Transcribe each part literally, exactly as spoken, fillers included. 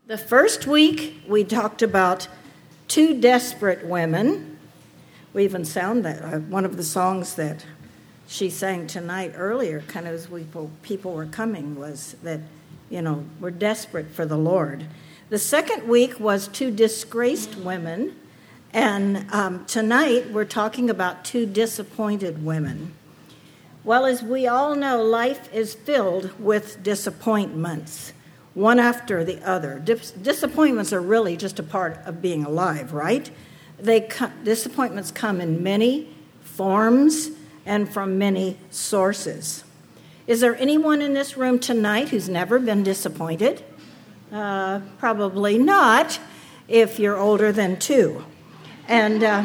The first week, we talked about two desperate women. We even sound that uh, one of the songs that she sang tonight earlier, kind of as people, people were coming, was that, you know, we're desperate for the Lord. The second week was two disgraced women, and um, tonight we're talking about two disappointed women. Well, as we all know, life is filled with disappointments, one after the other. Dis- disappointments are really just a part of being alive, right? They co- disappointments come in many forms and from many sources. Is there anyone in this room tonight who's never been disappointed? Uh, probably not, if you're older than two. And uh,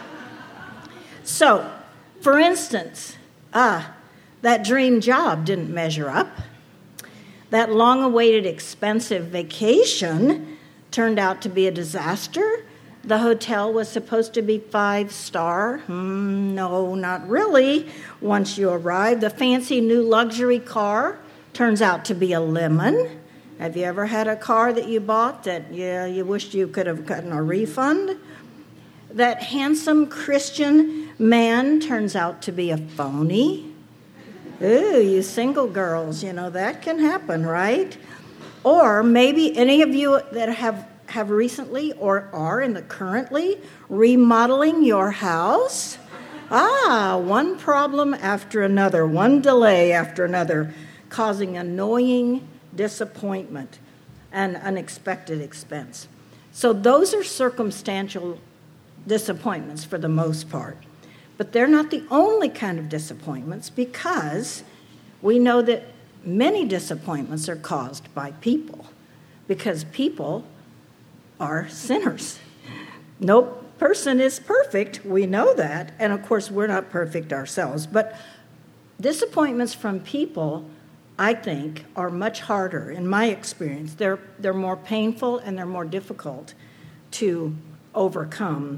so, for instance, ah, that dream job didn't measure up. That long-awaited expensive vacation turned out to be a disaster. The hotel was supposed to be five-star. Hmm, no, not really. Once you arrive, the fancy new luxury car turns out to be a lemon. Have you ever had a car that you bought that, yeah, you wished you could have gotten a refund? That handsome Christian man turns out to be a phony. Ooh, you single girls, you know, that can happen, right? Or maybe any of you that have, have recently or are in the currently remodeling your house. Ah, one problem after another, one delay after another, causing annoying disappointment and unexpected expense. So those are circumstantial disappointments for the most part. But they're not the only kind of disappointments, because we know that many disappointments are caused by people, because people are sinners. No person is perfect, we know that, and of course we're not perfect ourselves. But disappointments from people, I think, are much harder, in my experience. They're, they're more painful and they're more difficult to overcome.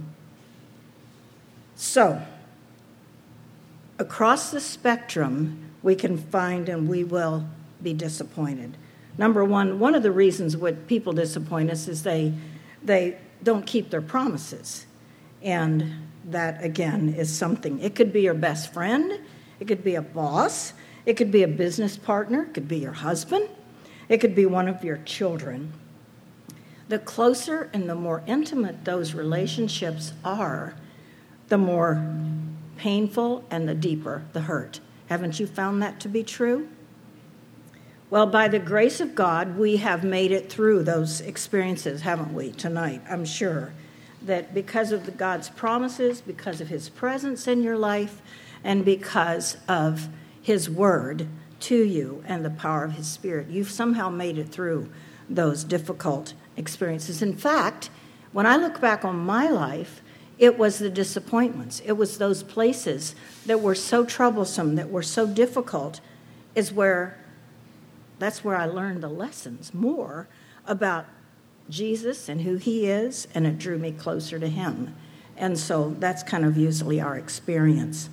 So, across the spectrum, we can find and we will be disappointed. Number one, one of the reasons what people disappoint us is they they don't keep their promises. And that, again, is something. It could be your best friend. It could be a boss. It could be a business partner. It could be your husband. It could be one of your children. The closer and the more intimate those relationships are, the more painful and the deeper the hurt. Haven't you found that to be true? Well, by the grace of God, we have made it through those experiences, haven't we, tonight? I'm sure that because of the God's promises, because of his presence in your life, and because of his word to you and the power of his Spirit, you've somehow made it through those difficult experiences. In fact, when I look back on my life, it was the disappointments. It was those places that were so troublesome, that were so difficult, is where, that's where I learned the lessons more about Jesus and who he is, and it drew me closer to him. And so that's kind of usually our experience.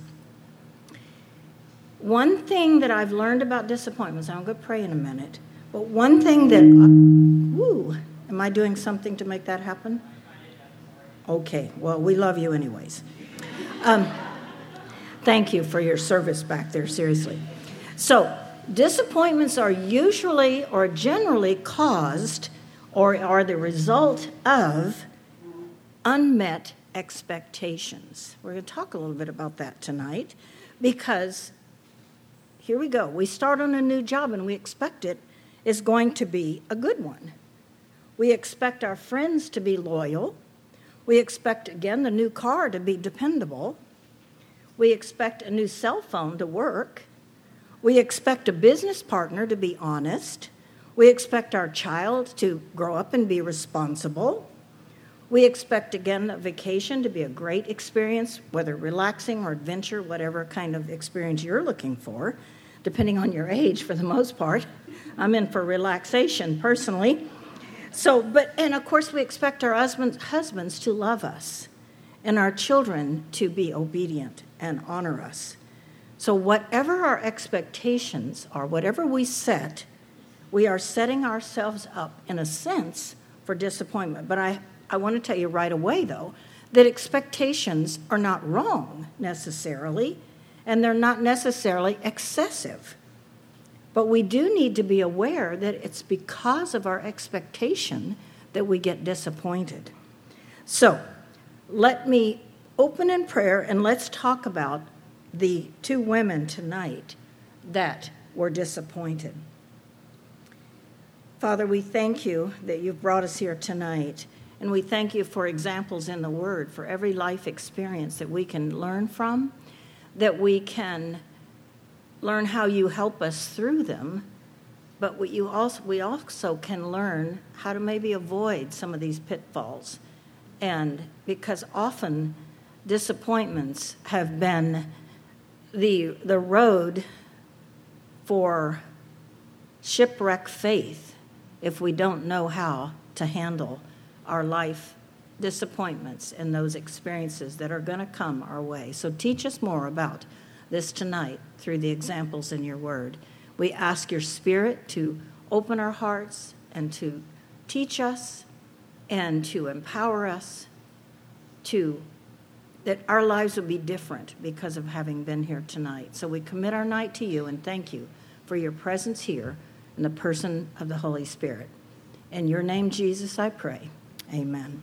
One thing that I've learned about disappointments, I'm going to pray in a minute, but one thing that, uh, woo, am I doing something to make that happen? Okay, well, we love you anyways. Um, thank you for your service back there, seriously. So, disappointments are usually or generally caused or are the result of unmet expectations. We're going to talk a little bit about that tonight, because here we go. We start on a new job and we expect it is going to be a good one. We expect our friends to be loyal. We expect, again, the new car to be dependable. We expect a new cell phone to work. We expect a business partner to be honest. We expect our child to grow up and be responsible. We expect, again, a vacation to be a great experience, whether relaxing or adventure, whatever kind of experience you're looking for, depending on your age for the most part. I'm in for relaxation personally. So, but, and of course we expect our husbands, husbands to love us and our children to be obedient and honor us. So whatever our expectations are, whatever we set, we are setting ourselves up, in a sense, for disappointment. But I, I want to tell you right away, though, that expectations are not wrong necessarily, and they're not necessarily excessive. But we do need to be aware that it's because of our expectation that we get disappointed. So let me open in prayer, and let's talk about the two women tonight that were disappointed. Father, we thank you that you've brought us here tonight, and we thank you for examples in the Word, for every life experience that we can learn from, that we can learn how you help us through them, but we, you also, we also can learn how to maybe avoid some of these pitfalls. And because often disappointments have been the, the road for shipwreck faith if we don't know how to handle our life disappointments and those experiences that are going to come our way. So teach us more about this tonight through the examples in your word. We ask your Spirit to open our hearts and to teach us and to empower us, to that our lives will be different because of having been here tonight. So we commit our night to you and thank you for your presence here in the person of the Holy Spirit. In your name, Jesus, I pray. Amen.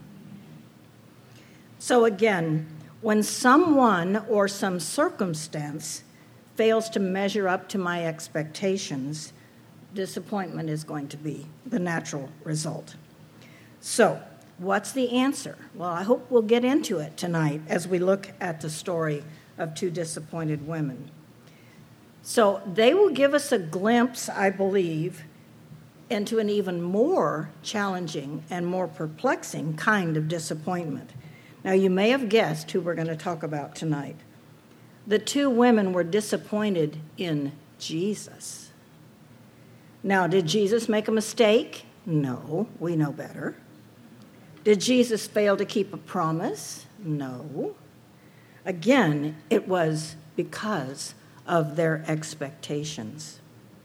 So again, when someone or some circumstance fails to measure up to my expectations, disappointment is going to be the natural result. So, what's the answer? Well, I hope we'll get into it tonight as we look at the story of two disappointed women. So, they will give us a glimpse, I believe, into an even more challenging and more perplexing kind of disappointment. Now, you may have guessed who we're going to talk about tonight. The two women were disappointed in Jesus. Now, did Jesus make a mistake? No, we know better. Did Jesus fail to keep a promise? No. Again, it was because of their expectations.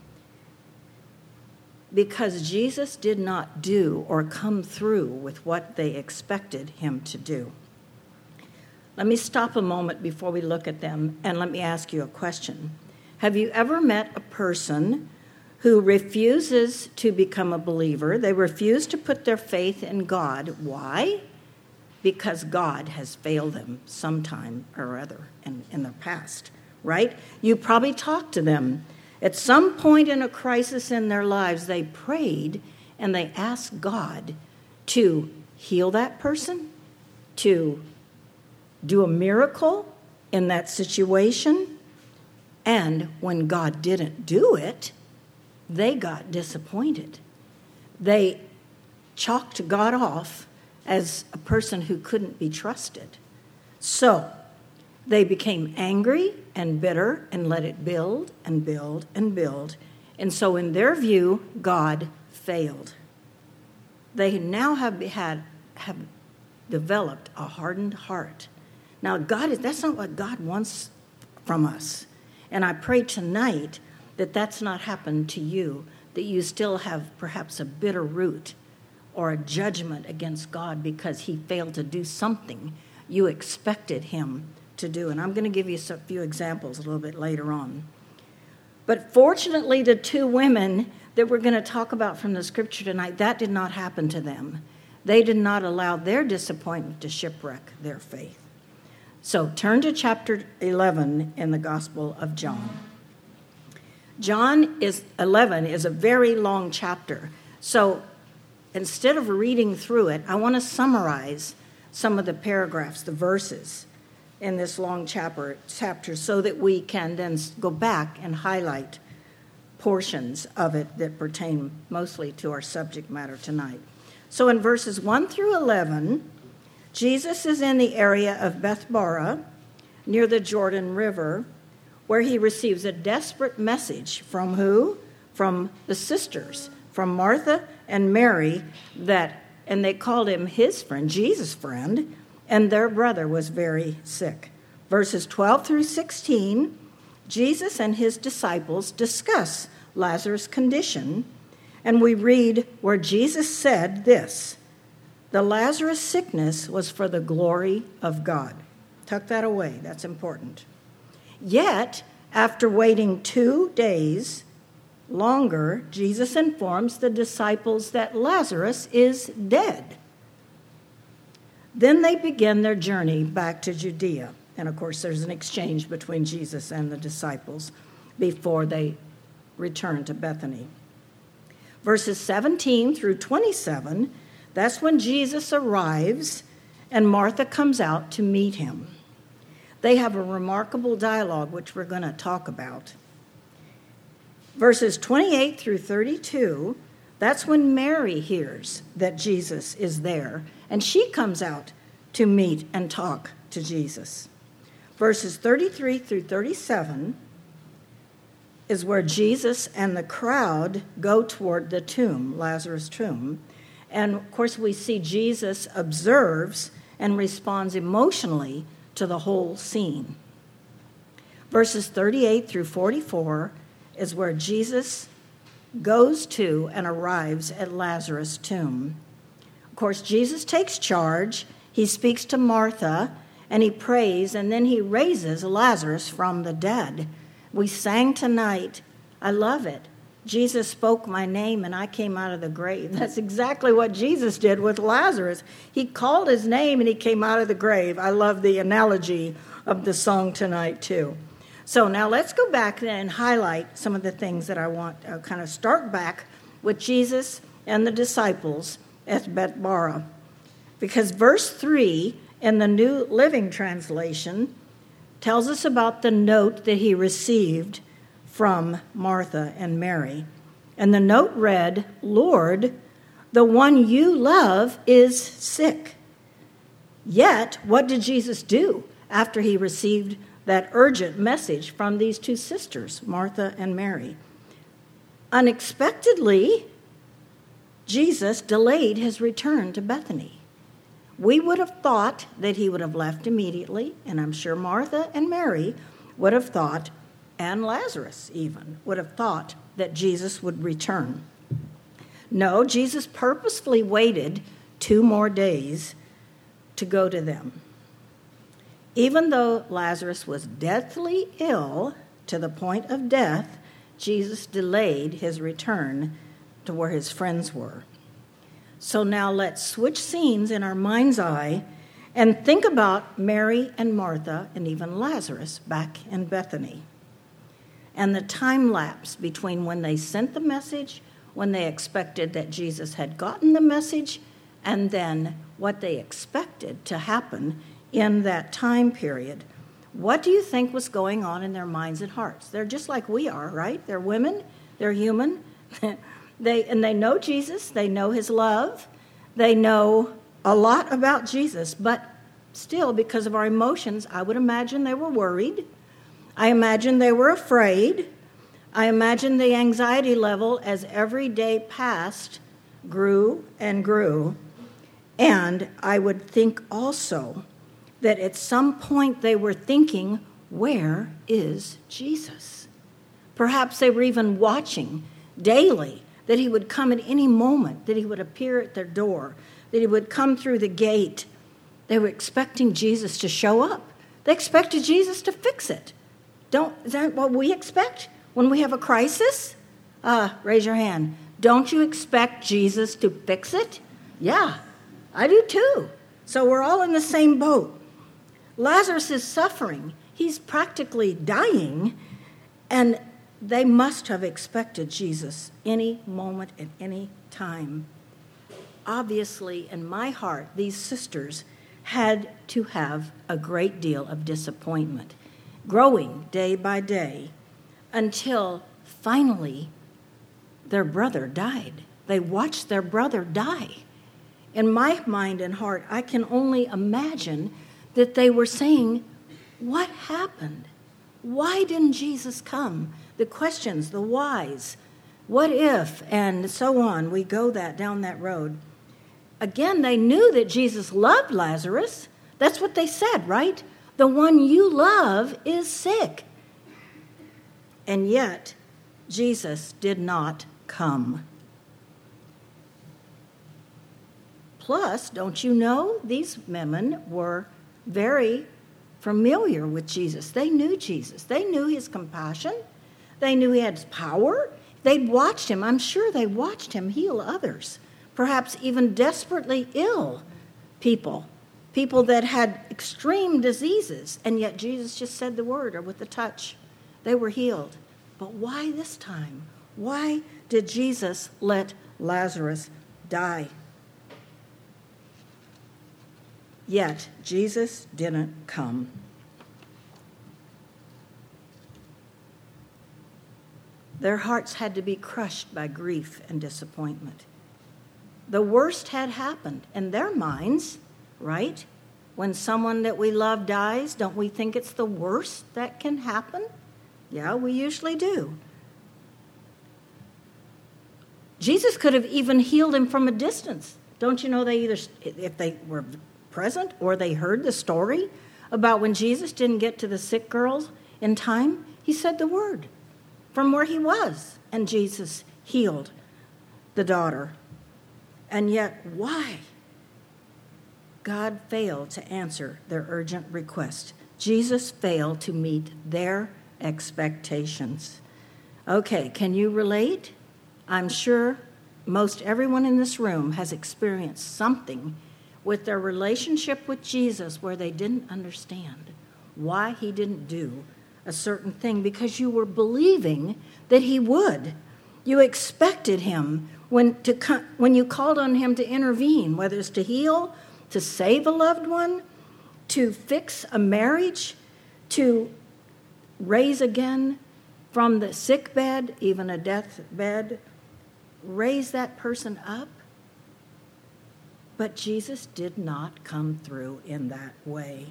Because Jesus did not do or come through with what they expected him to do. Let me stop a moment before we look at them, and let me ask you a question. Have you ever met a person who refuses to become a believer? They refuse to put their faith in God. Why? Because God has failed them sometime or other in, in the past, right? You probably talked to them. At some point in a crisis in their lives, they prayed and they asked God to heal that person, to do a miracle in that situation. And when God didn't do it, they got disappointed. They chalked God off as a person who couldn't be trusted. So they became angry and bitter and let it build and build and build. And so in their view, God failed. They now have had have developed a hardened heart. Now, God is that's not what God wants from us. And I pray tonight that that's not happened to you, that you still have perhaps a bitter root or a judgment against God because he failed to do something you expected him to do. And I'm going to give you a few examples a little bit later on. But fortunately, the two women that we're going to talk about from the scripture tonight, that did not happen to them. They did not allow their disappointment to shipwreck their faith. So turn to chapter eleven in the Gospel of John. John is eleven is a very long chapter. So instead of reading through it, I want to summarize some of the paragraphs, the verses in this long chapter, chapter so that we can then go back and highlight portions of it that pertain mostly to our subject matter tonight. So in verses one through eleven, Jesus is in the area of Bethbara, near the Jordan River, where he receives a desperate message from who? From the sisters, from Martha and Mary, that, and they called him his friend, Jesus' friend, and their brother was very sick. Verses twelve through sixteen, Jesus and his disciples discuss Lazarus' condition, and we read where Jesus said this, The Lazarus sickness was for the glory of God. Tuck that away. That's important. Yet, after waiting two days longer, Jesus informs the disciples that Lazarus is dead. Then they begin their journey back to Judea. And of course, there's an exchange between Jesus and the disciples before they return to Bethany. Verses seventeen through twenty-seven, that's when Jesus arrives and Martha comes out to meet him. They have a remarkable dialogue, which we're going to talk about. Verses twenty-eight through thirty-two, that's when Mary hears that Jesus is there, and she comes out to meet and talk to Jesus. Verses thirty-three through thirty-seven is where Jesus and the crowd go toward the tomb, Lazarus' tomb. And of course, we see Jesus observes and responds emotionally to the whole scene. Verses thirty-eight through forty-four is where Jesus goes to and arrives at Lazarus' tomb. Of course, Jesus takes charge. He speaks to Martha, and he prays, and then he raises Lazarus from the dead. We sang tonight, I love it. Jesus spoke my name and I came out of the grave. That's exactly what Jesus did with Lazarus. He called his name and he came out of the grave. I love the analogy of the song tonight too. So now let's go back and highlight some of the things that I want to kind of start back with Jesus and the disciples at Bethabara. Because verse three in the New Living Translation tells us about the note that he received from Martha and Mary. And the note read, Lord, the one you love is sick. Yet, what did Jesus do after he received that urgent message from these two sisters, Martha and Mary? Unexpectedly, Jesus delayed his return to Bethany. We would have thought that he would have left immediately, and I'm sure Martha and Mary would have thought, and Lazarus even, would have thought that Jesus would return. No, Jesus purposefully waited two more days to go to them. Even though Lazarus was deathly ill to the point of death, Jesus delayed his return to where his friends were. So now let's switch scenes in our mind's eye and think about Mary and Martha and even Lazarus back in Bethany. And the time lapse between when they sent the message, when they expected that Jesus had gotten the message, and then what they expected to happen in that time period. What do you think was going on in their minds and hearts? They're just like we are, right? They're women, they're human. They and they know Jesus, they know his love, they know a lot about Jesus, but still, because of our emotions, I would imagine they were worried. I imagine they were afraid. I imagine the anxiety level as every day passed grew and grew. And I would think also that at some point they were thinking, where is Jesus? Perhaps they were even watching daily that he would come at any moment, that he would appear at their door, that he would come through the gate. They were expecting Jesus to show up. They expected Jesus to fix it. Don't, is that what we expect when we have a crisis? Uh, raise your hand. Don't you expect Jesus to fix it? Yeah, I do too. So we're all in the same boat. Lazarus is suffering. He's practically dying, and they must have expected Jesus any moment at any time. Obviously, in my heart, these sisters had to have a great deal of disappointment, growing day by day, until finally their brother died. They watched their brother die. In my mind and heart, I can only imagine that they were saying, what happened? Why didn't Jesus come? The questions, the whys, what if, and so on. We go that down that road. Again, they knew that Jesus loved Lazarus. That's what they said, right? The one you love is sick. And yet, Jesus did not come. Plus, don't you know, these women were very familiar with Jesus. They knew Jesus. They knew his compassion. They knew he had power. They'd watched him. I'm sure they watched him heal others, perhaps even desperately ill people, people that had extreme diseases, and yet Jesus just said the word or with a touch. They were healed. But why this time? Why did Jesus let Lazarus die? Yet Jesus didn't come. Their hearts had to be crushed by grief and disappointment. The worst had happened in their minds, right? When someone that we love dies, don't we think it's the worst that can happen? Yeah, we usually do. Jesus could have even healed him from a distance. Don't you know they either, if they were present or they heard the story about when Jesus didn't get to the sick girls in time, he said the word from where he was, and Jesus healed the daughter. And yet, why? God failed to answer their urgent request. Jesus failed to meet their expectations. Okay, can you relate? I'm sure most everyone in this room has experienced something with their relationship with Jesus where they didn't understand why he didn't do a certain thing, because you were believing that he would. You expected him when to when you called on him to intervene, whether it's to heal, to save a loved one, to fix a marriage, to raise again from the sick bed, even a death bed, raise that person up. But Jesus did not come through in that way.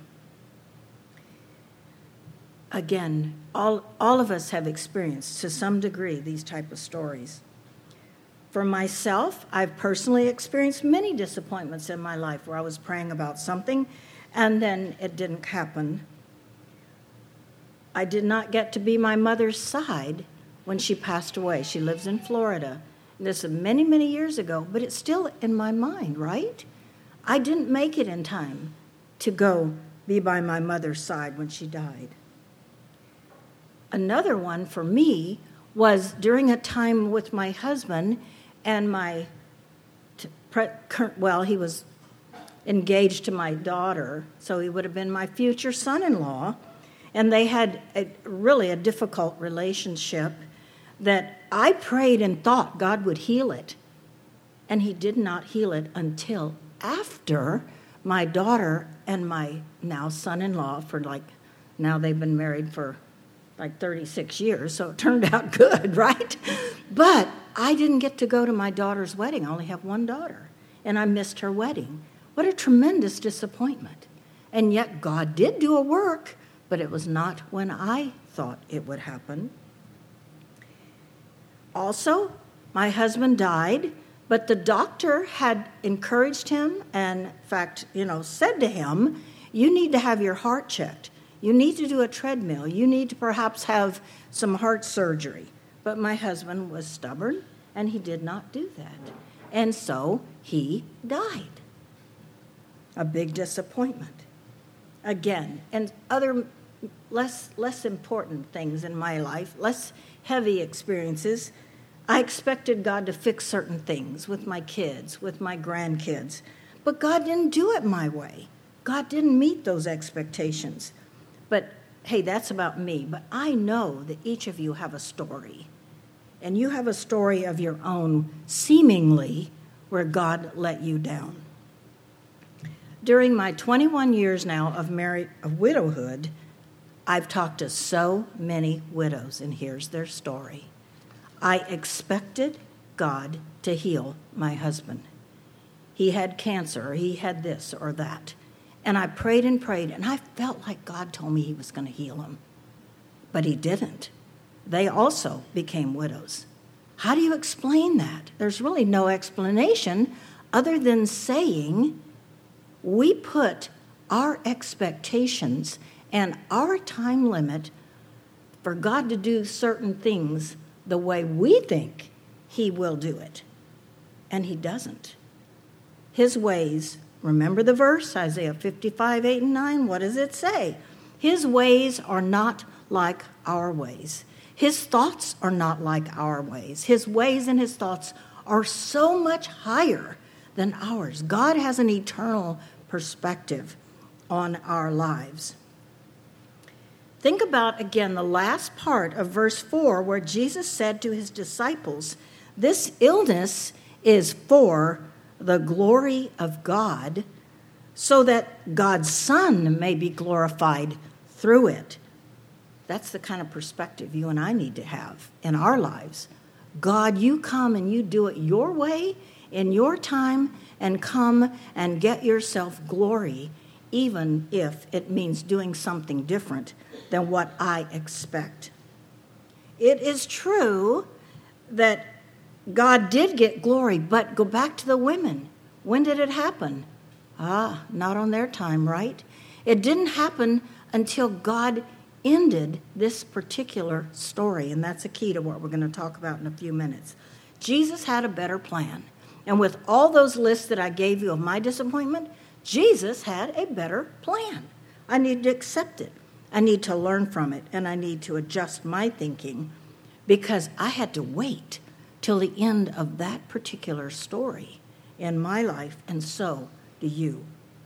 Again, all, all of us have experienced, to some degree, these type of stories. For myself, I've personally experienced many disappointments in my life where I was praying about something and then it didn't happen. I did not get to be my mother's side when she passed away. She lives in Florida. This is many, many years ago, but it's still in my mind, right? I didn't make it in time to go be by my mother's side when she died. Another one for me was during a time with my husband and my, well, he was engaged to my daughter, so he would have been my future son-in-law, and they had a, really a difficult relationship that I prayed and thought God would heal it, and he did not heal it until after my daughter and my now son-in-law, for like, now they've been married for like thirty-six years, so it turned out good, right? But I didn't get to go to my daughter's wedding. I only have one daughter, and I missed her wedding. What a tremendous disappointment. And yet God did do a work, but it was not when I thought it would happen. Also, my husband died, but the doctor had encouraged him and, in fact, you know, said to him, you need to have your heart checked. You need to do a treadmill. You need to perhaps have some heart surgery. But my husband was stubborn, and he did not do that. And so he died. A big disappointment. Again, and other less, less important things in my life, less heavy experiences, I expected God to fix certain things with my kids, with my grandkids. But God didn't do it my way. God didn't meet those expectations. But, hey, that's about me. But I know that each of you have a story. And you have a story of your own, seemingly, where God let you down. During my twenty-one years now of married, of widowhood, I've talked to so many widows, and here's their story. I expected God to heal my husband. He had cancer, or he had this or that. And I prayed and prayed, and I felt like God told me he was going to heal him. But he didn't. They also became widows. How do you explain that? There's really no explanation other than saying we put our expectations and our time limit for God to do certain things the way we think he will do it. And he doesn't. His ways, remember the verse, Isaiah fifty-five, eight and nine, what does it say? His ways are not like our ways. His thoughts are not like our ways. His ways and his thoughts are so much higher than ours. God has an eternal perspective on our lives. Think about, again, the last part of verse four, where Jesus said to his disciples, this illness is for the glory of God, so that God's Son may be glorified through it. That's the kind of perspective you and I need to have in our lives. God, you come and you do it your way, in your time, and come and get yourself glory, even if it means doing something different than what I expect. It is true that God did get glory, but go back to the women. When did it happen? Ah, not on their time, right? It didn't happen until God ended this particular story, and that's a key to what we're going to talk about in a few minutes. Jesus had a better plan, and with all those lists that I gave you of my disappointment, Jesus had a better plan. I need to accept it. I need to learn from it, and I need to adjust my thinking, because I had to wait till the end of that particular story in my life, and so do you.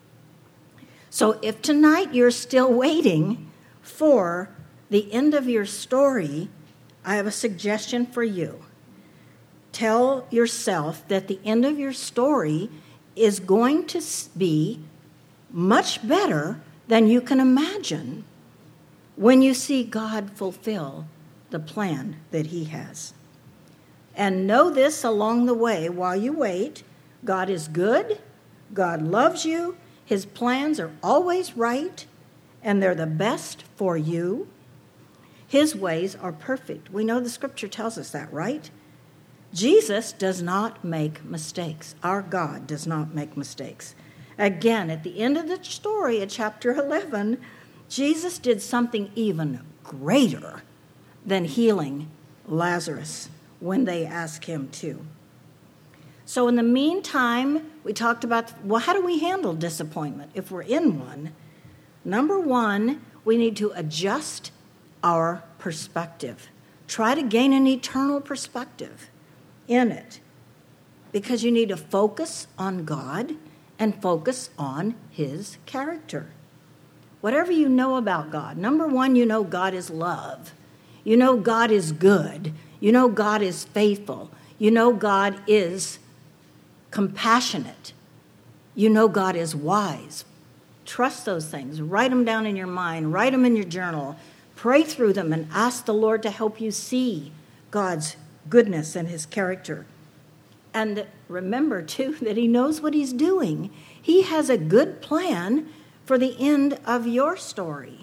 So if tonight you're still waiting for the end of your story, I have a suggestion for you. Tell yourself that the end of your story is going to be much better than you can imagine when you see God fulfill the plan that he has. And know this along the way while you wait: God is good, God loves you, his plans are always right, and they're the best for you. His ways are perfect. We know the scripture tells us that, right? Jesus does not make mistakes. Our God does not make mistakes. Again, at the end of the story, at chapter eleven, Jesus did something even greater than healing Lazarus when they asked him to. So in the meantime, we talked about, well, how do we handle disappointment if we're in one? Number one, we need to adjust our perspective. Try to gain an eternal perspective in it, because you need to focus on God and focus on his character. Whatever you know about God, number one, you know God is love. You know God is good. You know God is faithful. You know God is compassionate. You know God is wise. Trust those things. Write them down in your mind. Write them in your journal. Pray through them and ask the Lord to help you see God's goodness and his character. And remember, too, that he knows what he's doing. He has a good plan for the end of your story.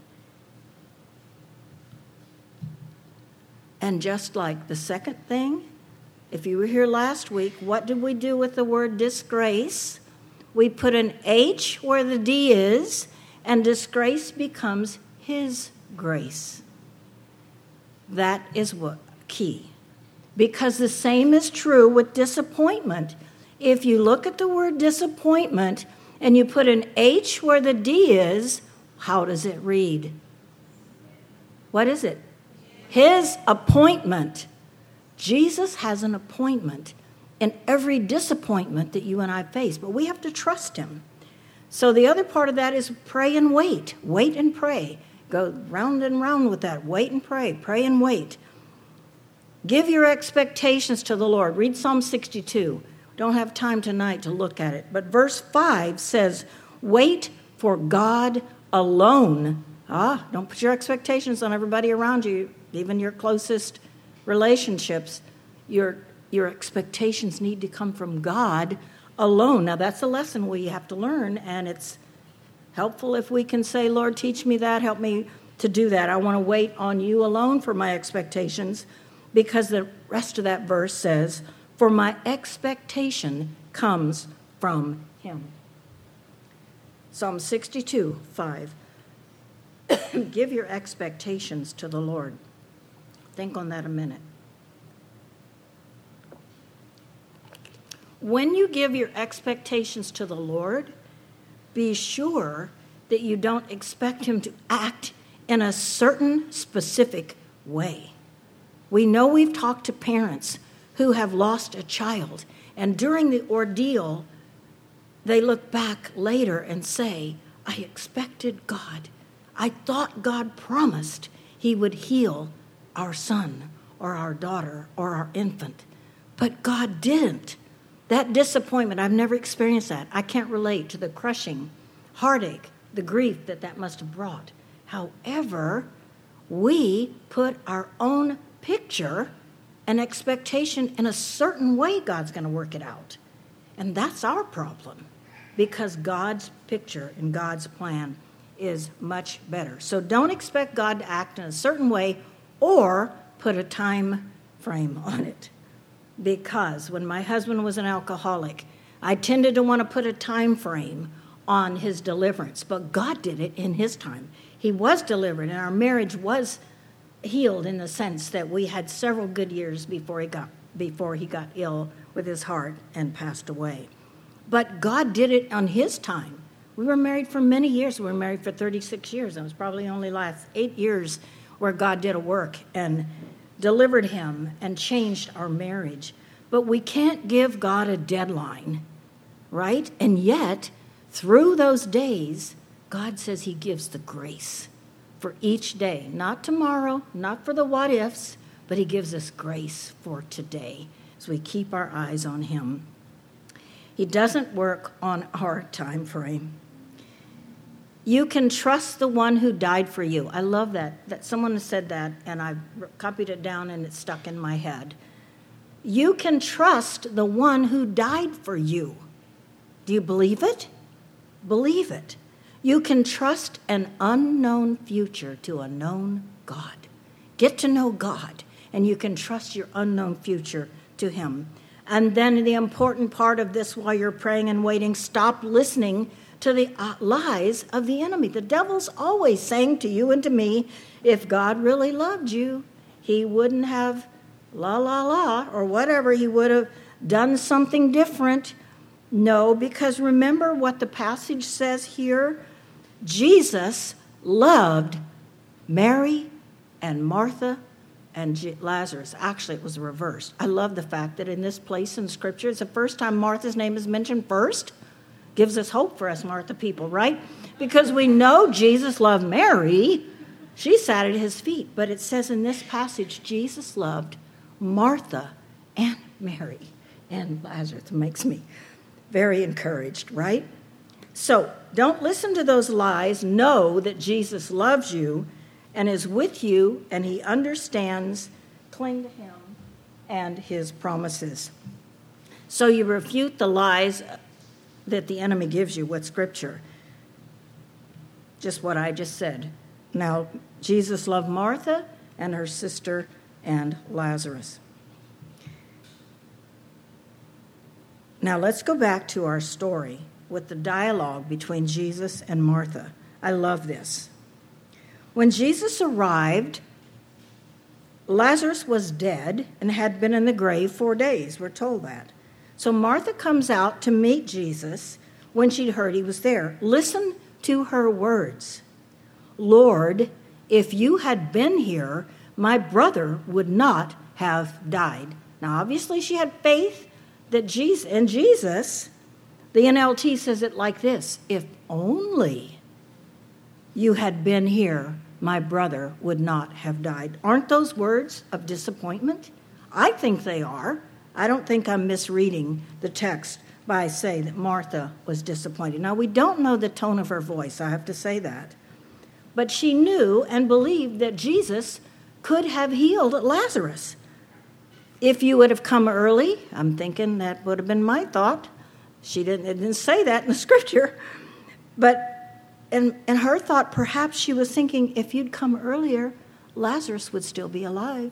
And just like the second thing, if you were here last week, what did we do with the word disgrace? We put an H where the D is, and disgrace becomes his grace. That is what key. Because the same is true with disappointment. If you look at the word disappointment and you put an H where the D is, how does it read? What is it? His appointment. Jesus has an appointment in every disappointment that you and I face, but we have to trust him. So the other part of that is pray and wait. Wait and pray. Go round and round with that. Wait and pray. Pray and wait. Give your expectations to the Lord. Read Psalm sixty-two. Don't have time tonight to look at it. But verse five says, wait for God alone. Ah, don't put your expectations on everybody around you, even your closest relationships. Your, your expectations need to come from God alone. Now, that's a lesson we have to learn, and it's helpful if we can say, Lord, teach me that. Help me to do that. I want to wait on you alone for my expectations, because the rest of that verse says, for my expectation comes from him. Psalm sixty-two, five. Give your expectations to the Lord. Think on that a minute. When you give your expectations to the Lord, be sure that you don't expect him to act in a certain specific way. We know we've talked to parents who have lost a child, and during the ordeal, they look back later and say, I expected God. I thought God promised he would heal our son or our daughter or our infant, but God didn't. That disappointment, I've never experienced that. I can't relate to the crushing heartache, the grief that that must have brought. However, we put our own picture and expectation in a certain way God's going to work it out. And that's our problem, because God's picture and God's plan is much better. So don't expect God to act in a certain way or put a time frame on it. Because when my husband was an alcoholic, I tended to want to put a time frame on his deliverance, but God did it in his time. He was delivered, and our marriage was healed in the sense that we had several good years before he got before he got ill with his heart and passed away. But God did it on his time. We were married for many years. We were married for thirty-six years. It was probably only last eight years where God did a work and delivered him and changed our marriage. But we can't give God a deadline, right? And yet, through those days, God says he gives the grace for each day. Not tomorrow, not for the what-ifs, but he gives us grace for today as we keep our eyes on him. He doesn't work on our time frame. You can trust the one who died for you. I love that. That someone said that, and I copied it down, and it's stuck in my head. You can trust the one who died for you. Do you believe it? Believe it. You can trust an unknown future to a known God. Get to know God, and you can trust your unknown future to him. And then the important part of this while you're praying and waiting, stop listening to the uh, lies of the enemy. The devil's always saying to you and to me, if God really loved you, he wouldn't have la, la, la, or whatever. He would have done something different. No, because remember what the passage says here? Jesus loved Mary and Martha and Lazarus. Actually, it was reversed. I love the fact that in this place in Scripture, it's the first time Martha's name is mentioned first. Gives us hope for us Martha people, right? Because we know Jesus loved Mary. She sat at his feet. But it says in this passage, Jesus loved Martha and Mary and Lazarus. It makes me very encouraged, right? So don't listen to those lies. Know that Jesus loves you and is with you, and he understands. Cling to him and his promises. So you refute the lies that the enemy gives you with Scripture. Just what I just said. Now, Jesus loved Martha and her sister and Lazarus. Now, let's go back to our story with the dialogue between Jesus and Martha. I love this. When Jesus arrived, Lazarus was dead and had been in the grave four days. We're told that. So Martha comes out to meet Jesus when she'd heard he was there. Listen to her words. Lord, if you had been here, my brother would not have died. Now, obviously, she had faith that Jesus, in Jesus, the N L T says it like this: if only you had been here, my brother would not have died. Aren't those words of disappointment? I think they are. I don't think I'm misreading the text by saying that Martha was disappointed. Now, we don't know the tone of her voice, I have to say that. But she knew and believed that Jesus could have healed Lazarus. If you would have come early, I'm thinking that would have been my thought. She didn't, it didn't say that in the Scripture. But in, in her thought, perhaps she was thinking, if you'd come earlier, Lazarus would still be alive.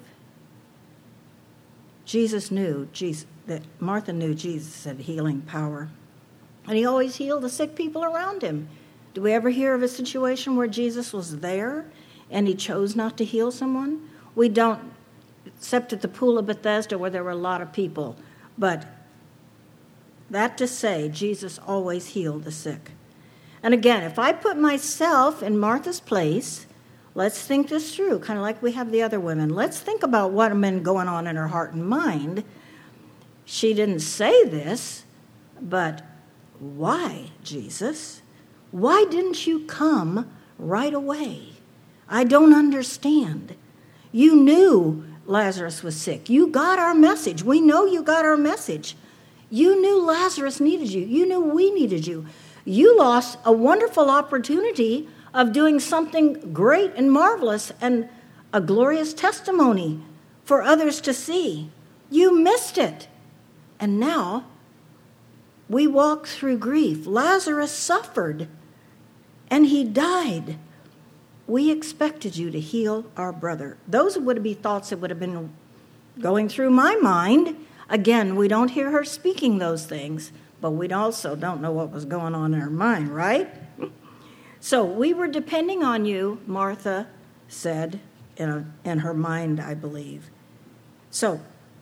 Jesus knew Jesus, that Martha knew Jesus had healing power. And he always healed the sick people around him. Do we ever hear of a situation where Jesus was there and he chose not to heal someone? We don't, except at the pool of Bethesda where there were a lot of people. But That to say, Jesus always healed the sick. And again, if I put myself in Martha's place, let's think this through, kind of like we have the other women. Let's think about what had been going on in her heart and mind. She didn't say this, but why, Jesus? Why didn't you come right away? I don't understand. You knew Lazarus was sick. You got our message. We know you got our message. You knew Lazarus needed you. You knew we needed you. You lost a wonderful opportunity of doing something great and marvelous and a glorious testimony for others to see. You missed it. And now we walk through grief. Lazarus suffered and he died. We expected you to heal our brother. Those would be thoughts that would have been going through my mind. Again, we don't hear her speaking those things, but we also don't know what was going on in her mind, right? So we were depending on you, Martha said in, a, in her mind, I believe. So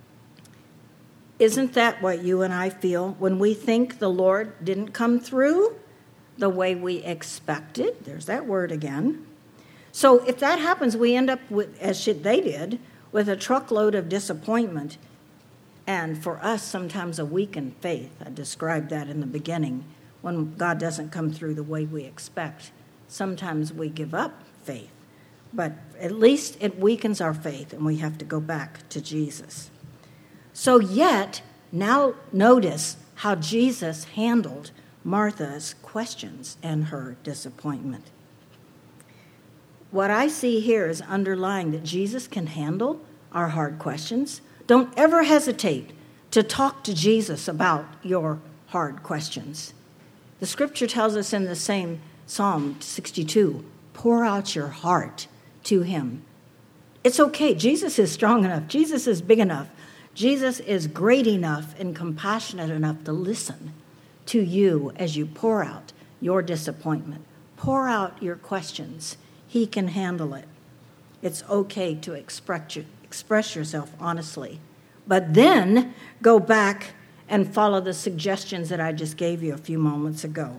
isn't that what you and I feel when we think the Lord didn't come through the way we expected? There's that word again. So if that happens, we end up with, as they did, with a truckload of disappointment. And for us, sometimes a weakened faith. I described that in the beginning. When God doesn't come through the way we expect, sometimes we give up faith. But at least it weakens our faith, and we have to go back to Jesus. So yet, now notice how Jesus handled Martha's questions and her disappointment. What I see here is underlying that Jesus can handle our hard questions. Don't ever hesitate to talk to Jesus about your hard questions. The scripture tells us in the same Psalm sixty-two, pour out your heart to him. It's okay. Jesus is strong enough. Jesus is big enough. Jesus is great enough and compassionate enough to listen to you as you pour out your disappointment. Pour out your questions. He can handle it. It's okay to express, express yourself honestly. But then go back and follow the suggestions that I just gave you a few moments ago.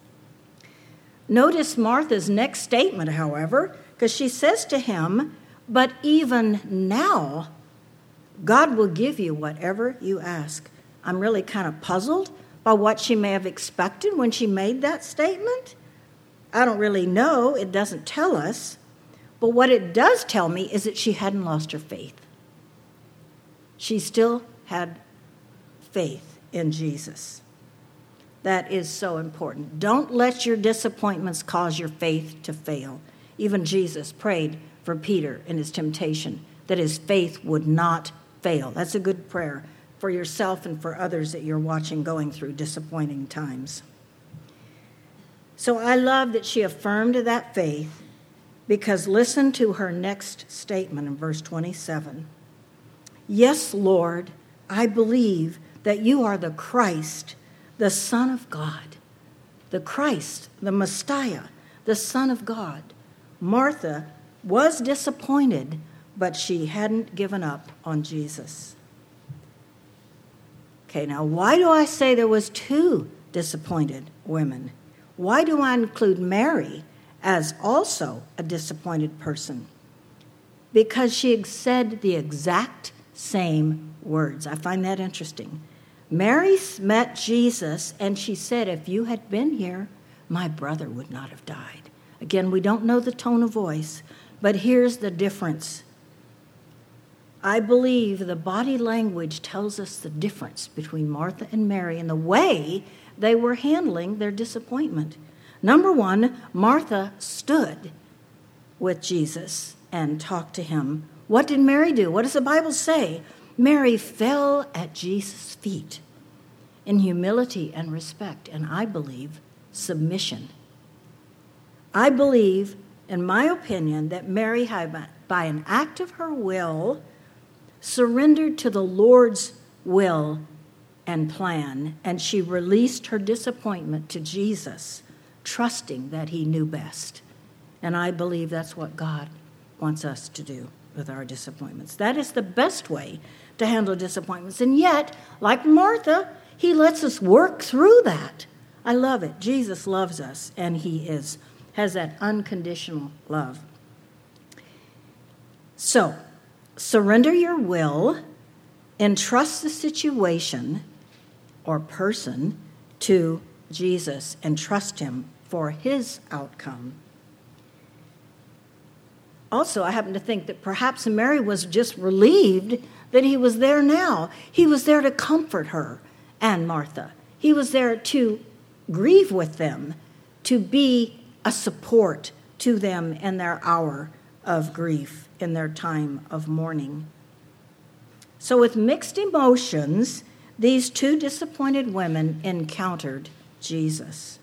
Notice Martha's next statement, however, because she says to him, but even now, God will give you whatever you ask. I'm really kind of puzzled by what she may have expected when she made that statement. I don't really know. It doesn't tell us. But what it does tell me is that she hadn't lost her faith. She still had faith in Jesus. That is so important. Don't let your disappointments cause your faith to fail. Even Jesus prayed for Peter in his temptation that his faith would not fail. That's a good prayer for yourself and for others that you're watching going through disappointing times. So I love that she affirmed that faith, because listen to her next statement in verse twenty-seven. Yes, Lord, I believe that you are the Christ, the Son of God. The Christ, the Messiah, the Son of God. Martha was disappointed, but she hadn't given up on Jesus. Okay, now why do I say there was two disappointed women? Why do I include Mary as also a disappointed person? Because she had said the exact same words. I find that interesting. Mary met Jesus and she said, if you had been here, my brother would not have died. Again, we don't know the tone of voice, but here's the difference. I believe the body language tells us the difference between Martha and Mary and the way they were handling their disappointment. Number one, Martha stood with Jesus and talked to him. What did Mary do? What does the Bible say? Mary fell at Jesus' feet in humility and respect, and I believe submission. I believe, in my opinion, that Mary had, by an act of her will, surrendered to the Lord's will and plan, and she released her disappointment to Jesus, trusting that he knew best. And I believe that's what God wants us to do with our disappointments. That is the best way to handle disappointments. And yet, like Martha, he lets us work through that. I love it. Jesus loves us, and he is has that unconditional love. So, surrender your will, entrust the situation or person to Jesus, and trust him for his outcome. Also, I happen to think that perhaps Mary was just relieved that he was there now. He was there to comfort her and Martha. He was there to grieve with them, to be a support to them in their hour of grief, in their time of mourning. So with mixed emotions, these two disappointed women encountered Jesus.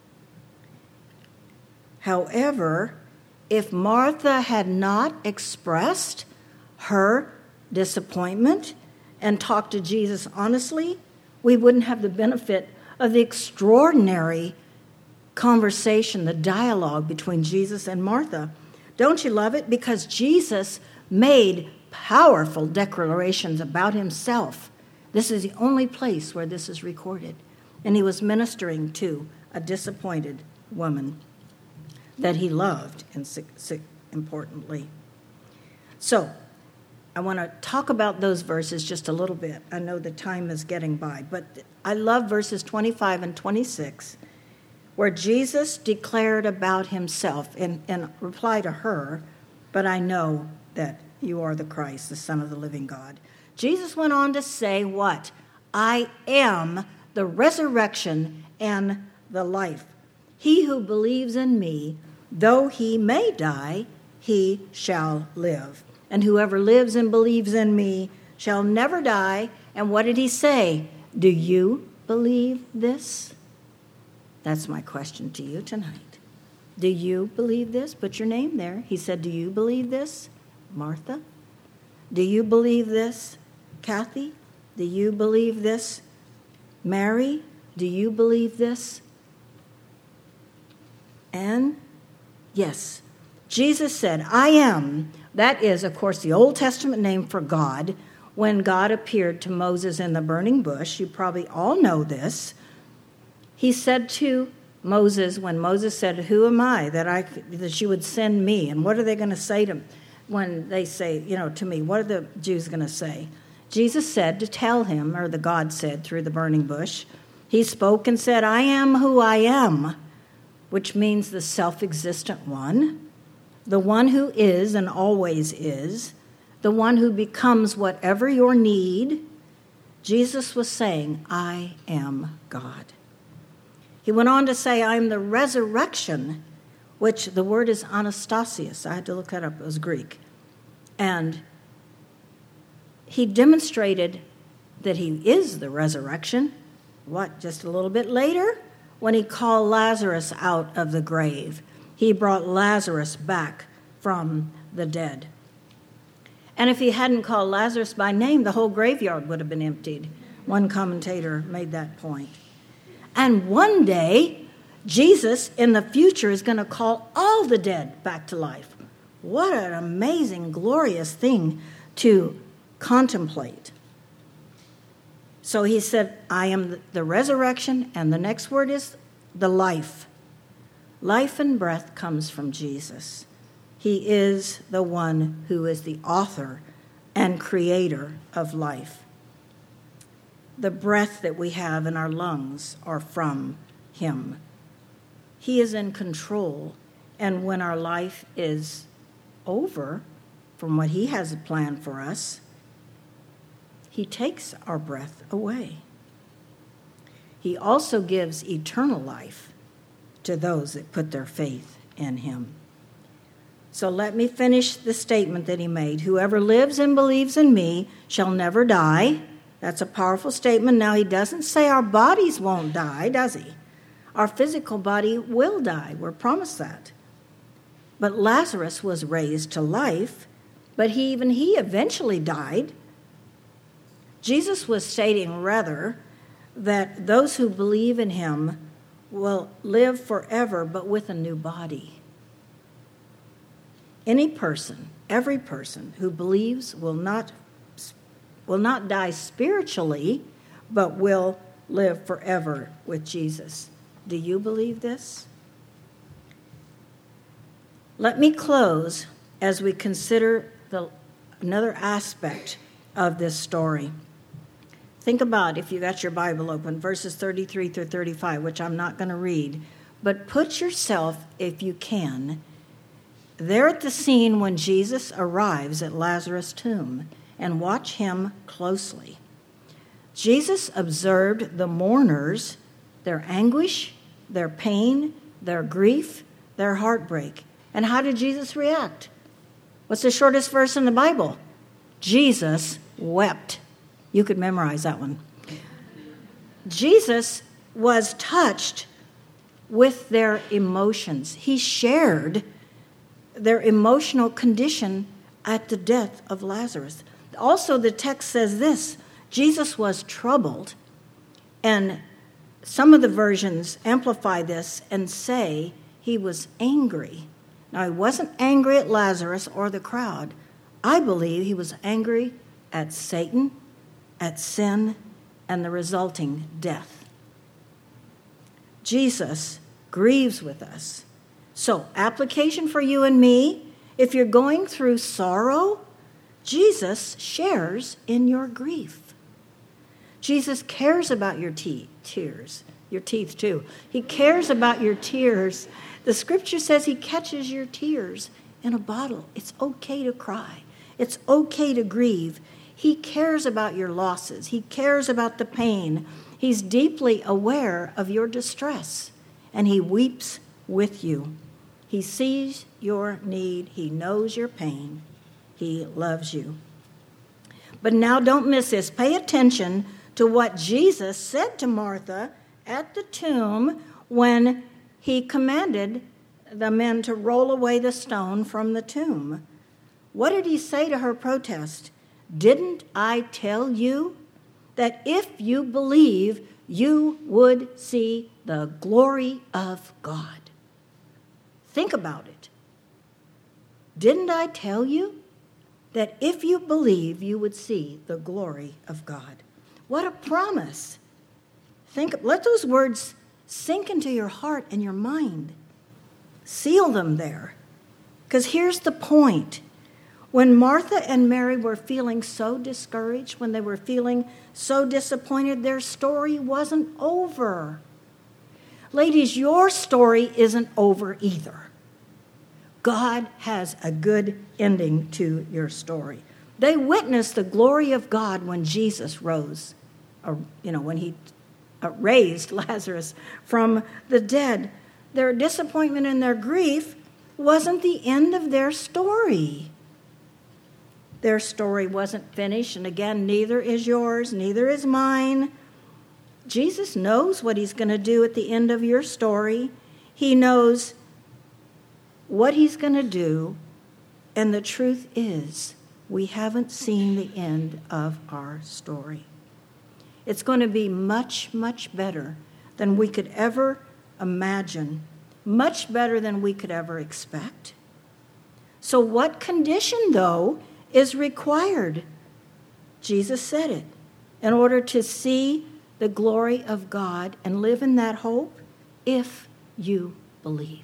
However, if Martha had not expressed her disappointment and talked to Jesus honestly, we wouldn't have the benefit of the extraordinary conversation, the dialogue between Jesus and Martha. Don't you love it? Because Jesus made powerful declarations about himself. This is the only place where this is recorded. And he was ministering to a disappointed woman that he loved, and importantly. So, I want to talk about those verses just a little bit. I know the time is getting by, but I love verses twenty-five and twenty-six, where Jesus declared about himself in, in reply to her, but I know that you are the Christ, the Son of the living God. Jesus went on to say what? I am the resurrection and the life. He who believes in me, though he may die, he shall live. And whoever lives and believes in me shall never die. And what did he say? Do you believe this? That's my question to you tonight. Do you believe this? Put your name there. He said, do you believe this, Martha? Do you believe this, Kathy? Do you believe this, Mary? Do you believe this, Anne? Yes. Jesus said, I am. That is, of course, the Old Testament name for God. When God appeared to Moses in the burning bush, you probably all know this. He said to Moses, when Moses said, who am I that I that you would send me? And what are they going to say to when they say, you know, to me? What are the Jews going to say? Jesus said to tell him, or the God said through the burning bush, he spoke and said, I am who I am, which means the self-existent one, the one who is and always is, the one who becomes whatever your need. Jesus was saying, I am God. He went on to say, I am the resurrection, which the word is Anastasios. I had to look that up. It was Greek. And he demonstrated that he is the resurrection. What, just a little bit later? When he called Lazarus out of the grave. He brought Lazarus back from the dead. And if he hadn't called Lazarus by name, the whole graveyard would have been emptied. One commentator made that point. And one day, Jesus in the future is going to call all the dead back to life. What an amazing, glorious thing to contemplate. So he said, I am the resurrection, and the next word is the life. Life and breath comes from Jesus. He is the one who is the author and creator of life. The breath that we have in our lungs are from him. He is in control, and when our life is over, from what he has planned for us, he takes our breath away. He also gives eternal life to those that put their faith in him. So let me finish the statement that he made. Whoever lives and believes in me shall never die. That's a powerful statement. Now, he doesn't say our bodies won't die, does he? Our physical body will die. We're promised that. But Lazarus was raised to life, but he, even he eventually died. Jesus was stating, rather, that those who believe in him will live forever, but with a new body. Any person, every person who believes will not, will not die spiritually, but will live forever with Jesus. Do you believe this? Let me close as we consider the, another aspect of this story. Think about, if you got your Bible open, verses thirty-three through thirty-five, which I'm not going to read, but put yourself, if you can, there at the scene when Jesus arrives at Lazarus' tomb, and watch him closely. Jesus observed the mourners, their anguish, their pain, their grief, their heartbreak. And how did Jesus react? What's the shortest verse in the Bible? Jesus wept. You could memorize that one. Jesus was touched with their emotions. He shared their emotional condition at the death of Lazarus. Also, the text says this: Jesus was troubled, and some of the versions amplify this and say he was angry. Now, he wasn't angry at Lazarus or the crowd. I believe he was angry at Satan, at sin, and the resulting death. Jesus grieves with us. So, application for you and me, if you're going through sorrow, Jesus shares in your grief. Jesus cares about your te- tears, your teeth too. He cares about your tears. The scripture says he catches your tears in a bottle. It's okay to cry. It's okay to grieve. He cares about your losses. He cares about the pain. He's deeply aware of your distress, and he weeps with you. He sees your need. He knows your pain. He loves you. But now don't miss this. Pay attention to what Jesus said to Martha at the tomb when he commanded the men to roll away the stone from the tomb. What did he say to her protest? Didn't I tell you that if you believe, you would see the glory of God? Think about it. Didn't I tell you that if you believe, you would see the glory of God? What a promise. Think, let those words sink into your heart and your mind. Seal them there. Because here's the point. When Martha and Mary were feeling so discouraged, when they were feeling so disappointed, their story wasn't over. Ladies, your story isn't over either. God has a good ending to your story. They witnessed the glory of God when Jesus rose, or, you know, when he uh, raised Lazarus from the dead. Their disappointment and their grief wasn't the end of their story. Their story wasn't finished, and again, neither is yours, neither is mine. Jesus knows what he's going to do at the end of your story. He knows what he's going to do, and the truth is, we haven't seen the end of our story. It's going to be much, much better than we could ever imagine, much better than we could ever expect. So what condition, though, is required? Jesus said it. In order to see the glory of God and live in that hope, if you believe.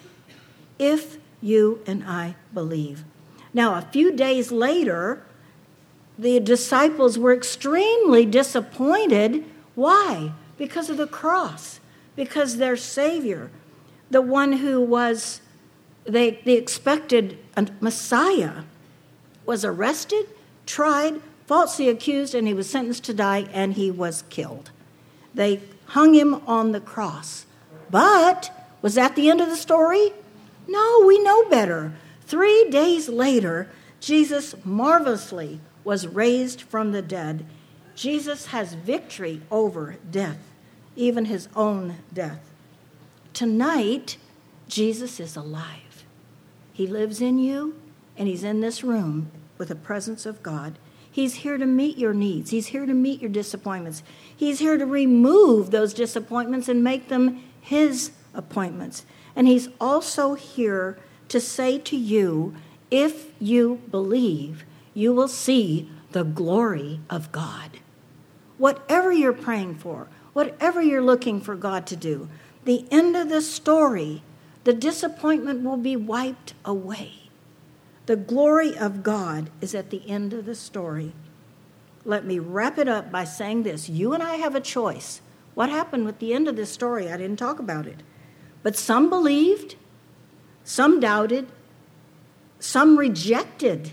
If you and I believe. Now, a few days later, the disciples were extremely disappointed. Why? Because of the cross. Because their Savior, the one who was, they, they expected a Messiah, was arrested, tried, falsely accused, and he was sentenced to die, and he was killed. They hung him on the cross. But was that the end of the story? No, we know better. Three days later, Jesus marvelously was raised from the dead. Jesus has victory over death, even his own death. Tonight, Jesus is alive. He lives in you, and he's in this room with the presence of God. He's here to meet your needs. He's here to meet your disappointments. He's here to remove those disappointments and make them his appointments. And he's also here to say to you, if you believe, you will see the glory of God. Whatever you're praying for, whatever you're looking for God to do, the end of the story, the disappointment will be wiped away. The glory of God is at the end of the story. Let me wrap it up by saying this. You and I have a choice. What happened with the end of this story? I didn't talk about it. But some believed, some doubted, some rejected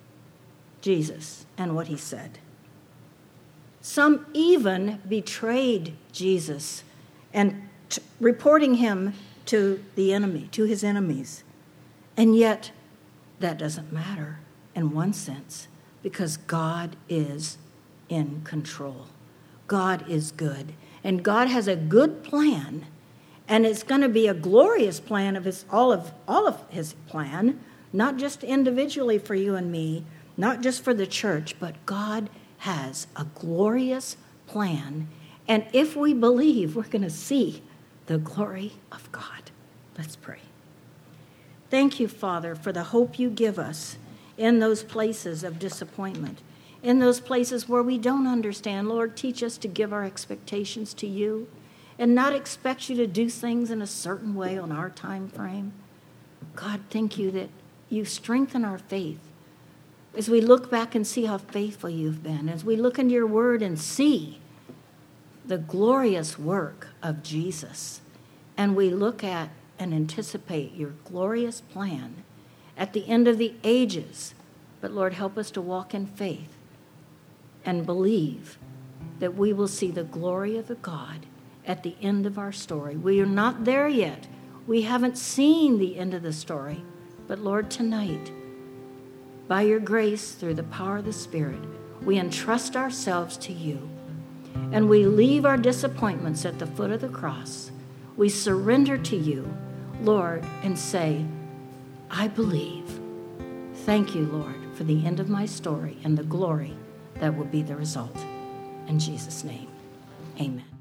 Jesus and what he said. Some even betrayed Jesus and t- reporting him to the enemy, to his enemies. And yet, that doesn't matter in one sense, because God is in control. God is good. And God has a good plan, and it's going to be a glorious plan of his all of all of his plan, not just individually for you and me, not just for the church, but God has a glorious plan. And if we believe, we're going to see the glory of God. Let's pray. Thank you, Father, for the hope you give us in those places of disappointment, in those places where we don't understand. Lord, teach us to give our expectations to you and not expect you to do things in a certain way on our time frame. God, thank you that you strengthen our faith as we look back and see how faithful you've been, as we look into your word and see the glorious work of Jesus, and we look at and anticipate your glorious plan at the end of the ages. But Lord, help us to walk in faith and believe that we will see the glory of the God at the end of our story. We are not there yet. We haven't seen the end of the story. But Lord, tonight, by your grace, through the power of the Spirit, we entrust ourselves to you, and we leave our disappointments at the foot of the cross. We surrender to you, Lord, and say, I believe. Thank you, Lord, for the end of my story and the glory that will be the result. In Jesus' name, amen.